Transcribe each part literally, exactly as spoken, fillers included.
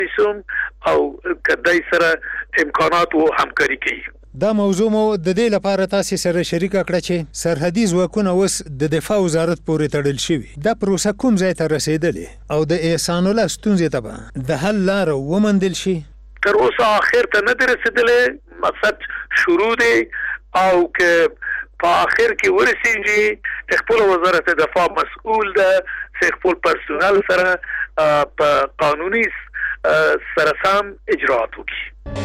سوم او کدی سره امکانات او همکاري کوي. دا موضوع مو د دې لپاره تاسو سره شریک کړه چې سرحدي ځواکونه اوس د دفاع وزارت پورې تړل شوي. دا پروسه کوم ځای ته رسیدلې او د احسان الله ستونزې ته به د حل لار ومندل شي؟ تر اوسه اخر ته نه رسیدلې، مقصد شروع دی او که په اخر کې ورسیږي خپل وزارت دفاع مسؤل ده چې خپل پرسونل سره په قانوني سره سم اجراات وکړي.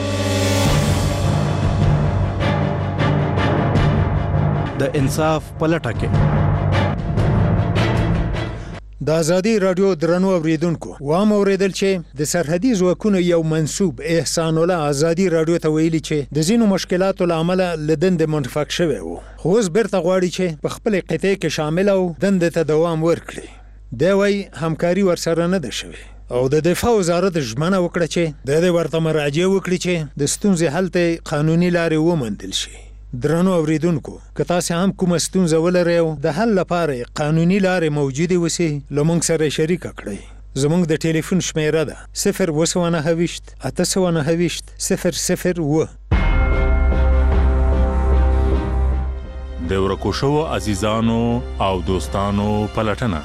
د انصاف پلټه کې د ازادي رادیو درنو اوریدونکو وام اوریدل چې د سرحدي ځواکونو یو منسوب احسان الله ازادي رادیو ته ویلي چې د ځینو مشکلاتو له امله لدند منفک شوی وو، خو اوس بیرته غواړي چې په خپل قطعه کې شامل او دند ته دوام ورکړي. دا وایي همکاري ورسره نه ده شوې او د دفاع وزارت ژمنه وکړه چې د دې ورته مراجعه وکړي چې د ستونزې حل ته قانوني لارې وموندل شي. درنو اوریدونکو که تاسو هم کوم ستونزه ولرئ او د حل لپاره قانوني لارې موجوده وسی لمونږ سره شریک کړئ. زمونږ د ټلیفون شمیره ده صفر اووه نهه اته نهه صفر صفر اووه. د ورکو شوو عزیزانو او دوستانو پلټنه.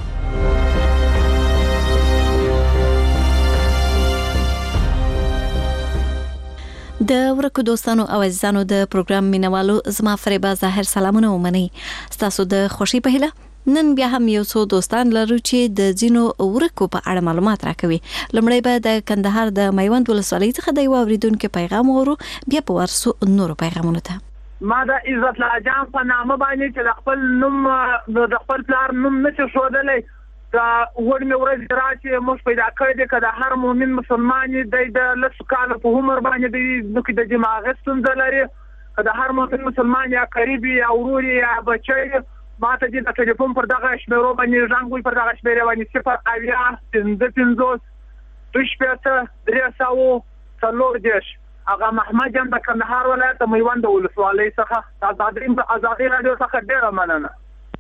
د ورکو دوستانو او عزیزانو د پروګرام مینوالو زما فریبا ظاهر سلامونه ومني. تاسو د خوشي په هیله نن بیا هم یو څو دوستان لرو چې د ځینو ورکو په اړه معلومات راکوي. لمړی به د کندهار د میوند ولسوالۍ څخه د یو اوریدونکو پیغام ورو، بیا په ورسو نورو پیغامونو ته. ما د عزت الله جان په نامه باندې چې خپل نوم د خپل پلار نوم نشي ښودلی، دا وړ مې ورځ راشي موږ پیدا کړی دی که د هر مؤمن مسلمان دی د لسو کاله په عمر باندې دی نو کې د دماغي ستونزه لري، که د هر مؤمن مسلمان یا قریب یا ورور یا بچی ما ته دې د ټلیفون پر دغه شمیرو باندې زنګ وي، پر دغه شمیرې باندې صفر اویا پنځه پنځوس دوه شپېته درې سوه څلور دېرش. هغه محمد جان د کندهار ولایت د میوند ولسوالۍ څخه ازادي راډیو څخه ډېره مننه.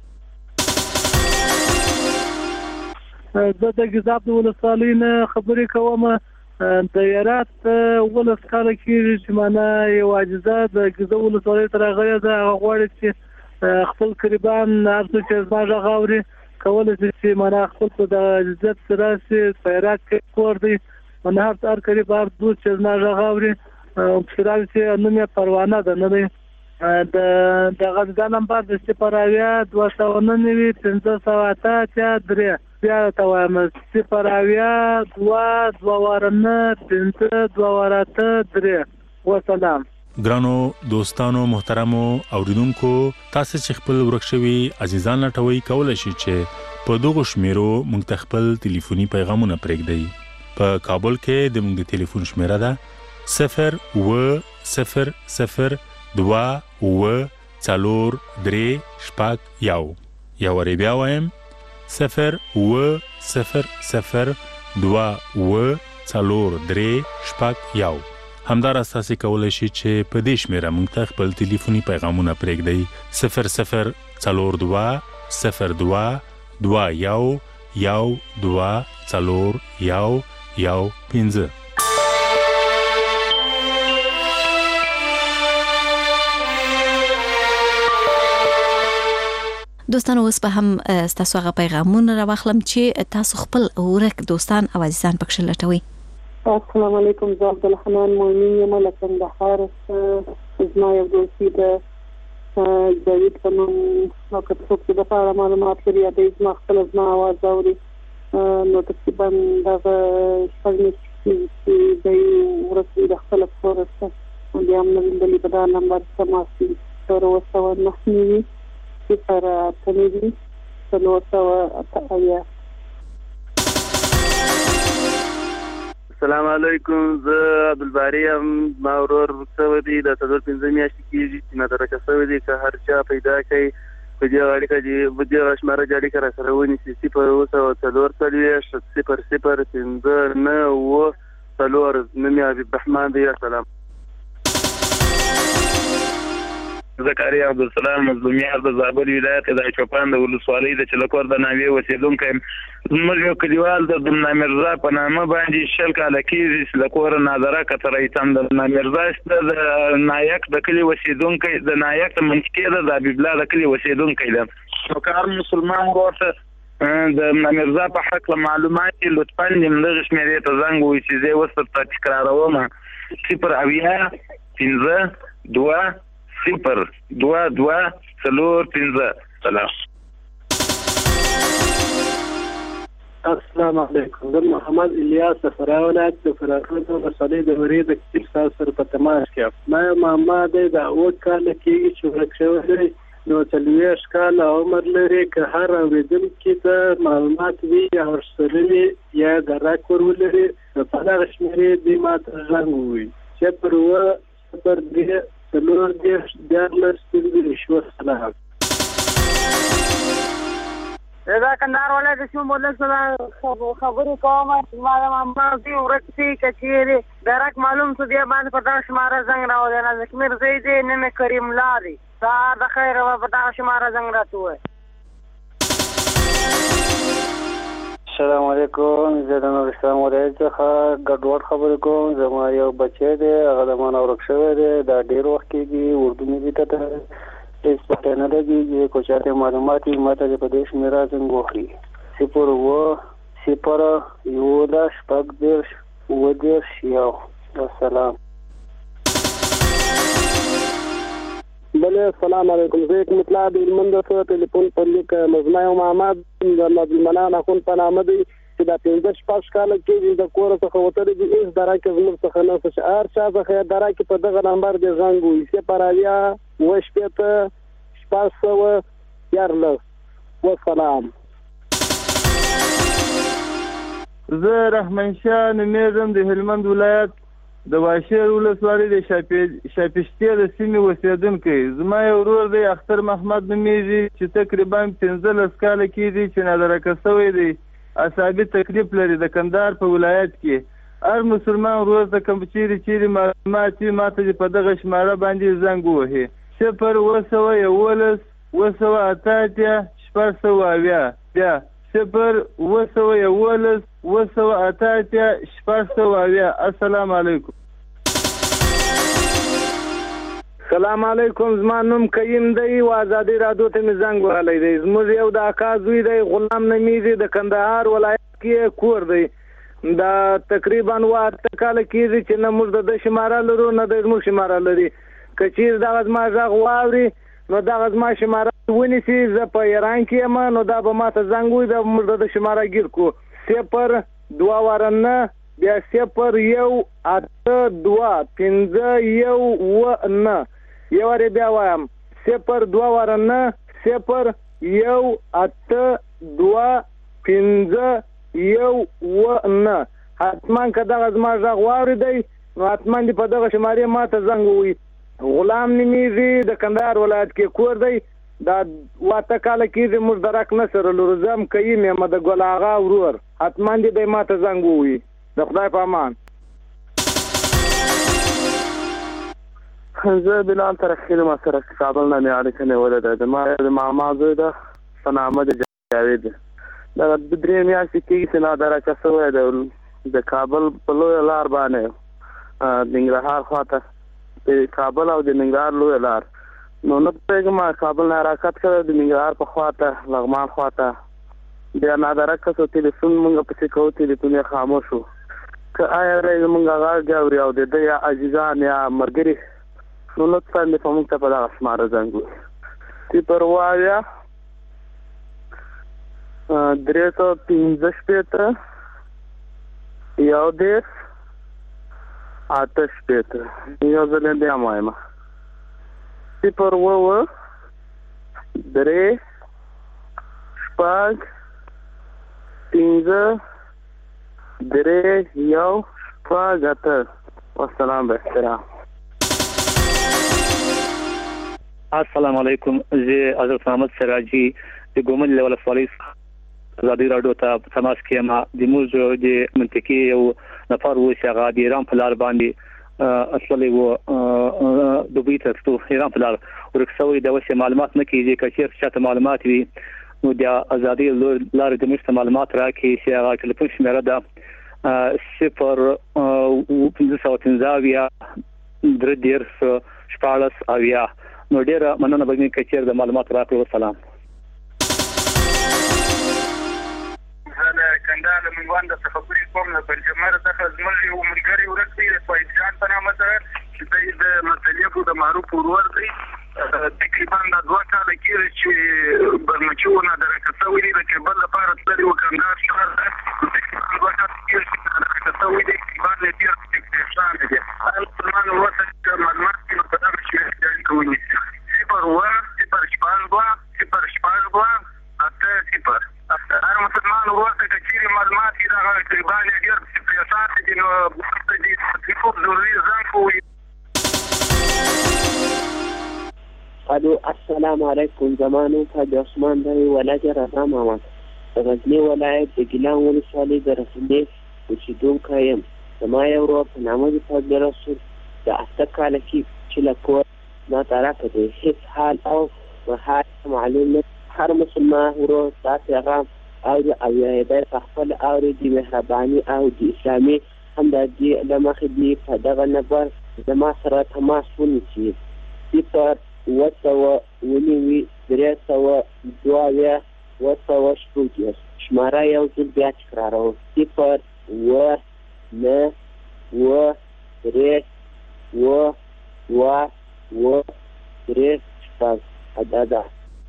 زه د ګیزاب د ولسوالۍ نه خبرې کوم. د یارات ولس کاله کېږي چې معنا یو عاجزه د ګیزاب ولسوالۍ ته راغلې ده، هغه غواړي چې خپل قریبان هر څوک چې زما غږ اوري کولی شي چې معنا خپل په د عزت سره راشي په هرات کې کور دی، معنا هر قریب هر دوست چې زما غږ اوري پسې راشي چې نوم یې پروانه ده نه دی. د دغه دا نمبر د صفر اویا دوه سوه نهه نوي پنځه سوه اته اتیا درې بیا ته وایم صفر اویا دوه دوه واره نه پنځه دوه واره اته درې. وسلام. ګرانو دوستانو محترمو اوریدونکو، تاسو چې خپل ورک شوي عزیزان لټوي کولی شئ چې په دغو شمیرو موږ ته خپل ټلیفوني پیغامونه پرېږدئ. په کابل کې د موږ د ټلیفون شمیره ده صفر اووه صفر صفر دوه اووه څلور درې شپږ یو. یا وری بیا وایم صفر اووه صفر صفر دوه اووه څلور درې شپږ یو. همداراز تاسو کولی شئ چې په دې شمیره موږ ته خپل ټلیفوني پیغامونه پرېږدئ صفر صفر څلور دوه صفر دوه دوه یو یو دوه څلور یو یو پنځه. دوستانو اوس به هم تاسو هغه پیغامونه راوخلم چې تاسو خپل ورک دوستان او عزیزان پکښ لټوي. السلام علیکم، زه عبدالحنان مؤمن یم له کندهار. زما یو دوستي د جاوید په نوم او که څوک چې دپاره معلومات لري یا دی زما خپله زما اواز اوري نو تقریبا دغه شپږ میاشتې چې دی ورسوي د خپله کور څخه بیا هم نه ویندلي په دا نمبر سما صفر اووه سوه نهه نوي صفر اته نوي څلور سوه اته اویا. السلام علیکم، زه عبدالباري یم. ما ورور شوی دی د څلور پنځه میاشتې کېږي چې مدرکه شوی دی. که هر چا پیدا کوي په دې اړیکه چې په دې شماره چې اړیکه راسره ونیسي صفر اووه سوه څلور څلوېښت صفر صفر پنځه نهه اووه څلور. نوم یې حبیب رحمان دی. سلام. زکریا عبدالسلام مظلومیار د زابل ولایت د چوپان د ولسوالۍ د چلکور د ناوې اوسېدونکی زموږ یو کلیوال د دمنا میرزا په نامه باندې شل کاله کېږي چې له کوره ناظره کتری تم د دمنا میرزا شته د نایک د کلي اوسېدونکی د نایک د منطقې ده د حبیب الله د کلي اوسېدونکی ده نو که هر مسلمان ورته د دمنا میرزا په حق معلومات لطفا دغه شمېرې ته زنګ ووایي چې زه یې اوس درته تکراروم صفر اویا پنځه دوه صفر دوه دوه څلور پنځه سلام. السلام علیکم. د محمد الیاس فراه ولایت د فراه ولسوالۍ د ورې د کتاب ساز سره په تماس کې ما ماما د اوه کاله کېږي چې ورک شوی دی نو څلوېښت کاله عمر لري که هر اورېدونکي ته معلومات وي یا ورسره وي یا درک ور ولري نو په دغه شمېرې دې ما ته غږ ووایي صفر اوه صفر درې څلور دېرش دیارلس پنځه شپږ سلام. دا کندهار ولایت د شوم مدلک سره خبرې کوم چې ما د ماما دې ورک شي که چېرې درک معلوم شو بیا باندې په دغه شماره زنګ راولی نازک میرزی دی نوم یې کریم الله دی سهار د خیره به په دغه شماره زنګ راته ووایي. السلام علیکم. زه د نورستان ولایت څخه ګډوډ خبرې کوم. زما یو بچی دی هغه د ما نه ورک شوی دی دا ډېر وخت کېږي اردو مې دې ته هېڅ پته نه لګېږي که چاته معلومات وي ما ته دې په دې شمېره زنګ وکړي صفر اوه صفر یولس شپږ دېرش اووه دېرش یو. والسلام. بله السلام علیکم. زه یک مطلع د هلمند څخه ټلیفون پر لیک مزمای محمد د عبدالمنان اخون په نامه دی چې دا پنځه شپږ کاله کېږي د کوره څخه وتلی دي هېڅ درکې زموږ څخه نه څه چې هر چا څخه یې درکې په دغه نمبر دې زنګ ووایي صفر اویا اوه شپېته شپږ سوه دیارلس. والسلام. زه رحمان شاه نومېږم د هلمند ولایت د واشیر ولسوالۍ د شاپشتې د سیمې اوسېدونکی. زما یو ورور دی اختر محمد نومېږي چې تقریبا پنځلس کاله کېږي چې نادرکه شوی دی اعصابي تکلیف لري د کندهار په ولایت کې. هر مسلمان ورور ته کوم چیرې چیرې معلومات وي ما ته دې په دغه شماره باندې زنګ ووهي صفر اوه سوه یولس اوه سوه اته اتیا شپږ سوه اویا بیا صفر اوه سوه یولس اوه سوه اته اتیا شپږ سوه اویا. السلام علیکم. سلام علیکم. زما نوم کریم دی او ازادي راډیو ته مې زنګ وهلی دی. زموږ یو د اکا زوی دی غلام نومېږي د کندهار ولایت کې کور دی دا تقریبا اوه اته کاله کېږي چې نه موږ د ده شماره لرو نه د زموږ شماره لري. که چېرې دغه زما غږ واوري نو دغه زما شماره ونیسي زه په ایران کې یم نو دا به ما ته زنګ ووایي دا به موږ د ده شماره ګیر کړو صفر دوه واره نه بیا صفر یو اته دوه پنځه یو اوه نه یو وارې بیا وایم صفر دوه واره نه صفر یو اته دوه پنځه یو اوه نه. حتما که دغه زما غږ واورېدی نو حتما دې په دغه شمارې ما ته زنګ ووایي. غلام نومېږي د کندهار ولایت کې کور دی دا اوه اته کاله کېږي موږ درک نه سره لرو. زه هم کریم یم د ګل اغا ورور. حتما دې دی ما ته زنګ ووایي. د خدای په امان. زه بلال ترخی ما سره کابل نه مې اړیکه نیولې ده. د ما د ماما زوی ده په نامه د جاوید دا درې میاشتې کېږي چې نادرکه شوی دی د کابل په لویه لار باندې د ننګرهار خواته د کابل او د ننګرهار لویه لار نو نه پوهېږم کابل نه حرکت کړی د ننګرهار په خواته لغمان خواته بیا نادرکه شو تلیفون مونږ پسې کوو تلیفون یې خاموش شو که آیا دی زمونږ غږ اوري او د ده یا عزیزان یا ملګري نو لطفا دې په موږ ته په دغه شماره زنګ ووایي صفر اوه اویا درې سوه پنځه شپېته یو دېرش اته شپېته یو ځل یې بیا م وایم صفر اوه اوه درې شپږ پنځه درې یو شپږ اته. والسلام باحترام. السلام علیکم. زه حضرت محمد سراجي د ګومل له ولسوالۍ ازادي راډیو ته په تماس کې یم. د موږ د منطقې یو نفر و چې هغه د ایران په لار باندې اصلي و دوبي ته ایران په لار ورکسوي د وسه معلومات نه کیږي کچیر چې معلومات وي نو د ازادي لار د مشت معلومات راکې چې هغه ټلیفون شمیره ده صفر او پنځه پنځه درې دیرش شپاړس اویا نو ډیره مننه بګنی کچیر د معلومات راکړو. سلام. انا کندهار من وانده څخه پوری کوم نه په جمهور څخه زموږ یو ملګری ورسې د فایز جان په نامه سره چې د مطلب د معروف ورور دی تقریبا د دوه کال کې چې برنچونه درکته ویلي د کبل لپاره تللی و کندهار شهر تقریبا دوه کال کې چې درکته ویلي باندې ډیر څه دي مسلمان ورته معلومات په دغه شی کوي صفر و صفر شپږ صفر شپږ اته صفر هر مسلمان ورته چې معلومات دا تقریبا ډیر څه دي نو د دې په ضروري ځان کوي. الو السلام علیکم. زمانو حاج عثمان دی ولایت رضا محمد د غزنی ولایت د ګیلان ولسوالۍ د رسنې اوسیدونکی یم. زما یو ورور په نامه د فضل رسول د اته کاله کې چې له کور ناطرفه دی هیڅ حال او محال معلوم نه. هر مسلمان ورور دا پیغام اوري او یې د خپل اوري د مهرباني او د اسلامي همدردي له مخې دی په دغه نمبر زما سره تماس ونیسي صفر اووه سوه ونیوي درې سوه دوه اویا اووه سوه شپږ دېرش. شماره یو ځل بیا تکراروم صفر اووه نهه اووه درې اووه دوه اووه درې شپږ. ادا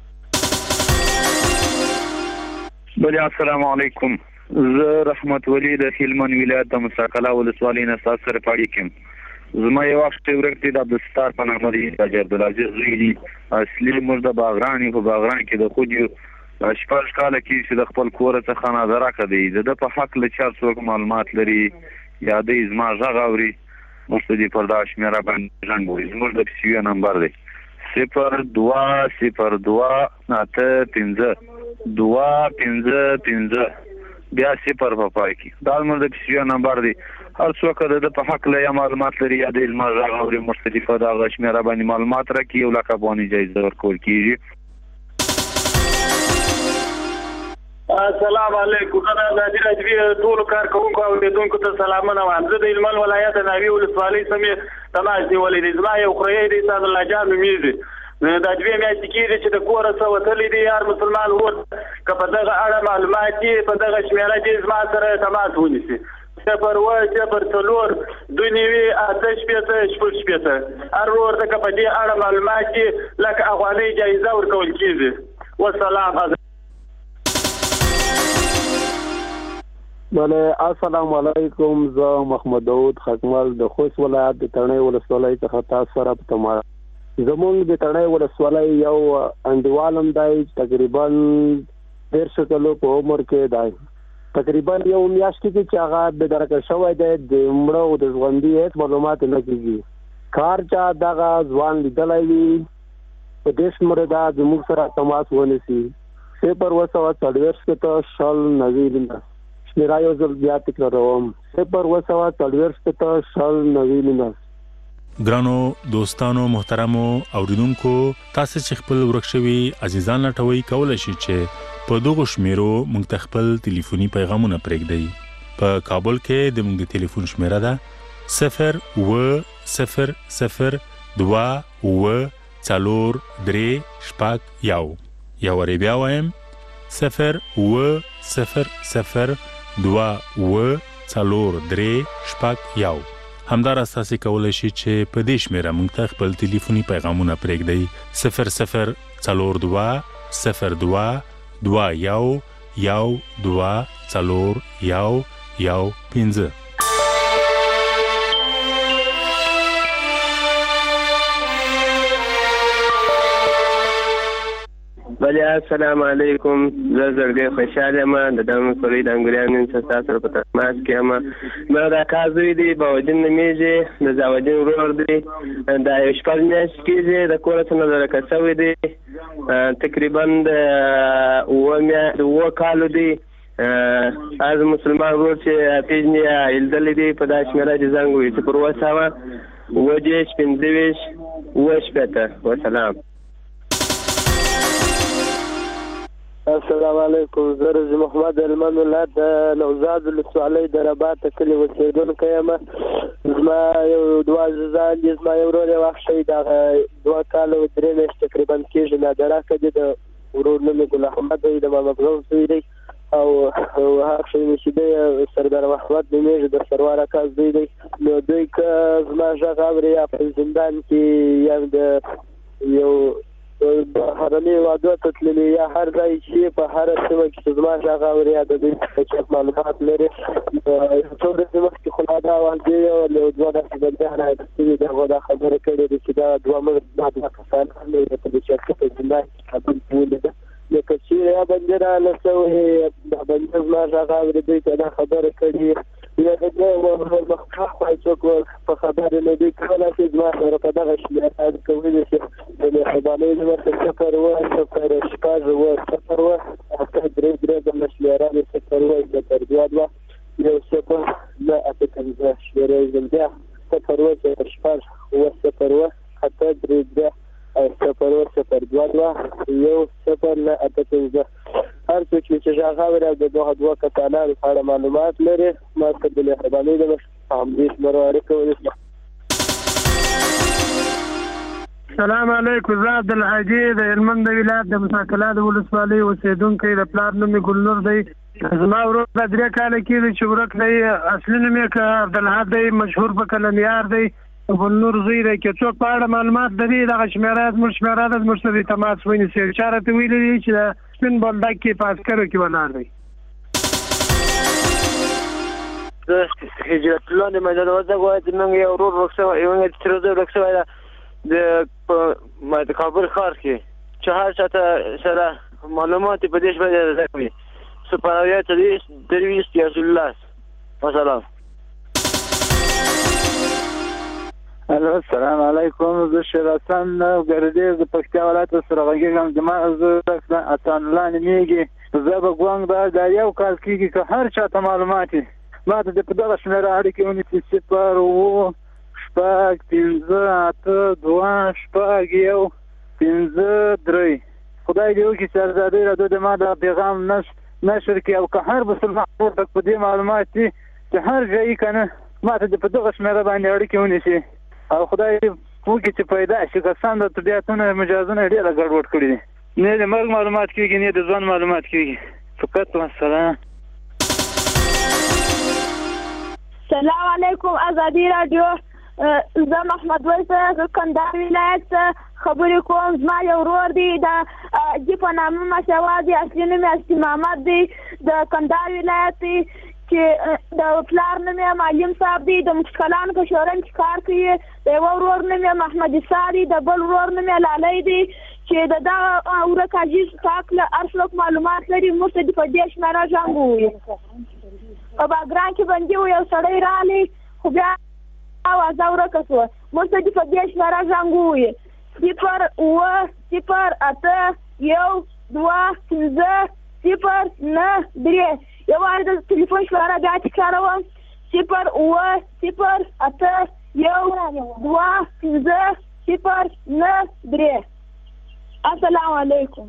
بله السلام علیکم. زه رحمت ولی د هلمند ولایت د مساقله ولسوالۍ نه ستاسو سره پاړی کوم. زما یو وخت ورک دی د عبدالستار په نامه دی حاجي عبدالعزیز زوی دی اصلي موږ د باغران په باغران کې د خود یو شپږ کاله کې چې د خپل کور څخه نظر راکړی د په حق له چا څوک معلومات لري یا د زما غږ اوري مستدی پرداش میرا باندې ژوند وي. زموږ د پیسیو نمبر دی صفر دوه صفر دوه اته پنځه دوه پنځه پنځه بیا صفر په پای کې دا زموږ د پیسیو نمبر دی. هر څوک د په حق له معلومات لري یا د علم غږ اوري مستدی په دغه شمیره باندې معلومات راکړي او لکه باندې جایزه ورکول کیږي. السلام علیکم. انا د دې ټول کارکونکو او لیدونکو ته سلامونه وایم. زه د هلمند ولایت ناوی ولسوالۍ سمې تماس نیولی دی. زما یو خوريی دی صاد الله جان نومیږي دا دوی میاشتې کېږي چې د کوره څه وتلی دی هر مسلمان ور که په دغه اړه معلومات دي په دغه شمیره دې زما سره تماس ونیسي صفر اووه صفر څلور دوه نوي اته شپېته شپږ شپېته هر ورور ته که په دې اړه معلومات دي لکه افغانۍ جایزه ورکول کېږي. والسلام. بله السلام علیکم. زه محمد داود خکمل د خوست ولایت د تڼۍ ولسوالۍ څخه تاسو سره په تماس. زمونږ د تڼۍ ولسوالۍ یو انډیوال هم دی تقریبا دېرش کلو په عمر کې دی. تقریبا یو میاشت کې چې هغه بېدرکه شوی دی د مړه او د ژوندي هېڅ معلومات نه کېږي. کار چا دغه ځوان لیدلی وي په دې شمېره دا زموږ سره تماس ونیسي صفر اووه سوه څلوېښت شپېته شل نوي نولس. شمیره یو ځل بیا تکراروم صفر اووه سوه څلوېښت شپېته شل نوي نولس. ګرانو دوستانو محترمو اوریدونکو تاسو چې خپل ورک شوي عزیزان لټوي کولای شئ چې په دغه شمیرو موږ ته خپل ټلیفوني پیغامونه پرېږدئ. په کابل کې د موږ د ټلیفون شمیره ده صفر اووه صفر صفر دوه اووه څلور درې شپږ یو. یو وارې بیا وایم صفر اووه صفر صفر دوه اووه څلور درې شپږ یو. همدارس تاسو کولای شئ چې په دې شمیره موږ ته خپل ټلیفوني پیغامونه پرېږدئ صفر صفر څلور دوه صفر دوه دوه یو یو دوه څلور یو یو پنځه. بله السلام علیکم. زه زړګی خوشحاله یم د دغه مسؤلۍ د انګریانو څخه تاسو سره په تماس کې یم. زما د اکا زوی دی باودین نومیږي د زاودین ورور دی دا یو شپږ میاشتې کېږي د کوره څخه نظرکه شوی دی تقریبا د اووه اووه کالو دی از مسلمان ورور چې پیژني لیدلی دی په دا شمېره چې زنګ ووهي صفر اووه سوه اووه دېرش پنځه ویشت اووه شپېته وسلام. السلام علیکم. زه رضا محمد هلمند ولایت د نوزاد ولسوالۍ د رباطه کلي اوسېدونکی یم. زما یو دوه عزیزان دي. زما یو ورور یې واخښی دغه دوه کاله و درې میاشتې تقریبا کېږي نادراکه دي. د ورور نوم یې ګل احمد دی، د ماما ګزم زوی دی، او هغه شی نشیده سردار محمد نومیږي، د سروار اکا زوی دی. نو دوی که زما غږ اوري یا په زندان کې یا د یو بهرني هېوادو ته تللي یا هر ځای چې په هره سیمه کې چې زما غږ اوري یا د دوی څخه معلومات لري. څو ورځې مخکې خو لا دا واقع یو یو دوه داسې بندیان راغستي دي، هغو دا خبره کړې ده چې دا دوه دا دوه کسان هم دي په دې چرکه په زندان کې کابل کې ولیده. لکه چېرې یا بندي رانه شوی دا بندي زما غږ اوري دوی ته دا خبره کړې یا د دې مخکښ وایي څوک په خبرې نه دي کولی شي زما سره په دغه شمېره کولی شي د مهربانۍ نه ورته صفر اووه صفر شپږ اووه صفر اووه اته درې درې زما شمېره مې صفر اووه صفر دوه دوه یو صفر نه اته پنځه شمېره یې ځل بیا صفر اووه صفر شپږ اووه صفر اووه اته درې درې صفر اووه صفر دوه دوه یو صفر نه اته پنځه. هر څوک چې غږ اوري او د دغه دوه کسانو په اړه معلومات لري ما ته د مهربانۍ نه همدې شمېرو اړیکه ونیسي. السلام علیکم. زه عبدالحاجي د هلمند ولایت د مساکلا د ولسوالۍ اوسېدونکی، د پلار نوم یې ګلنور دی. زما ورور دا درې کاله کېږي چې ورک دی. اصلي نوم یې که عبدالحق دی، مشهور په کلنیار دی، ګلنور زوی دی. که څوک په اړه معلومات لري دغه شمېره زموږ شمېره ده، زموږ سره تماس ونیسي. چا راته ویلي دي چې د سپین بولدک کې په عسکرو کې ولاړ دی. زه هجرت الله د میدان وردګ ولایت موږ یو ورور ورک شوی یو موږ چې ورور ورک شوی ده د په کابل ښار کې چې هر چاته سره معلومات په دې شپه زده کوي. صفر اویا څلوېښت درویشت یاسولس وسلام. السلام علیکم. زه شیر حسن ګردیز د پکتیا ولایت سره غږیږم. زما زه اتان الله نومیږي. زه به ګوند دا یو کال کېږي که هر چاته معلومات وي ما ته د په دغه شمېره اړیکې ونیسي صفر اووه شپږ پنځه اته دوه شپږ یو پنځه درې. خدای دې وکړي چې ازادۍ راډیو د ما دا پیغام نشر کړي او که هر مسلمان ورته په دې معلومات دي چې هر ځای که نه ما ته د په دغه شمېره باندې اړیکې ونیسي او خدای وکړي چې پیدا شي. کسان د طبیعتونه مجازونه ډېره ګډوډ کړي دي، نه د مرګ معلومات کېږي نه د ژوند معلومات کېږي. فقط والسلام. السلام علیکم. ازادي راډیو زه محمد ویس د کندهار ولایت خبرې کوم. زما یو ورور دی د جی په نامه مشهور دی، اصلي نوم یې اسلام محمد دی، د کندهار ولایت دی چې د پلار نوم یې معلم صاحب دی، د مشکلانو په شورا کې کار کوي. د یو ورور نوم یې محمد عیسی دی، د بل ورور نوم یې لالی دی چې د دغه ورک عزیز پاک له هر څوک معلومات لري موږ ته د په دې شمېره زنګ ووایي. په باګرام کې بندي و یو سړی راغلی خو بیا اوازه ورکه شوه. موږ ته د په دې شمېره زنګ ووایي صفر اووه صفر اته یو دوه پنځه صفر نه درې. یو وارې د تلیفون شمېره بیا تکراروم صفر اووه صفر اته یو دوه پنځه صفر نه درې. السلام علیکم.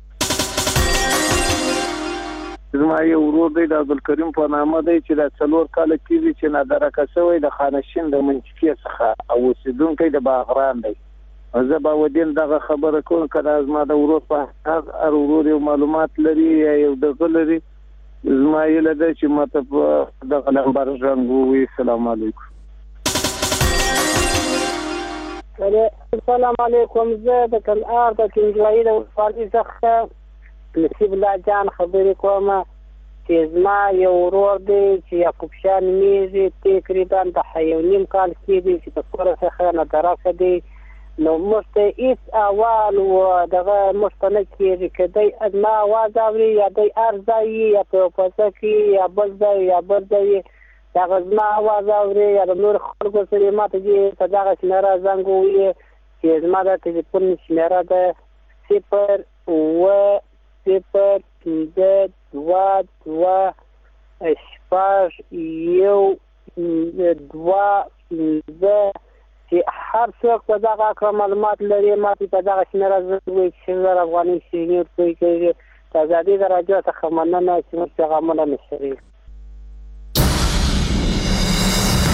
زما یو ورور دی د عبدالکریم په نامه دی چې دا څلور کاله کېږي چې نادرکه شوی د خانشین د منچکې څخه او اوسېدونکی د باغران دی. زه به ودین دغه خبره کوم که دا زما د ورور په هر ورور یو معلومات لري یا یو دغه لري زما هیله ده چې ماته په دغه نمبر زنګ ووایي. السلام علیکم. السلام علیکم. زه د کندهار د کنجوایي د ولسوالۍ څخه نصیب الله جان خبرې کوم چې زما یو ورور دی چې یعقوب شاه نومیږي، تقریبا د یو نیم کال کېږي چې د کوره څخه نادرکه دی. نو موږ ته هېڅ احوال و دغه موږ ته نه کېږي که دی زما اواز اوري یا دی هر ځای یا په یو کوڅه کې یا بل ځای یا بل ځای دغه زما اواز اوري یا د نورو خلکو سره ما ته دې په دغه شمېره زنګ ووایي چې زما د تلیفون شمېره ده صفر اووه صفر پنځه دوه دوه شپږ یو دوه پنځه چې هر څوک په دغه اړه معلومات لري ماته په دغه شمیره زوی چې زر افغاني شي کوي د ازادي راډیو څخه مننه چې موږ پیغامونه مشري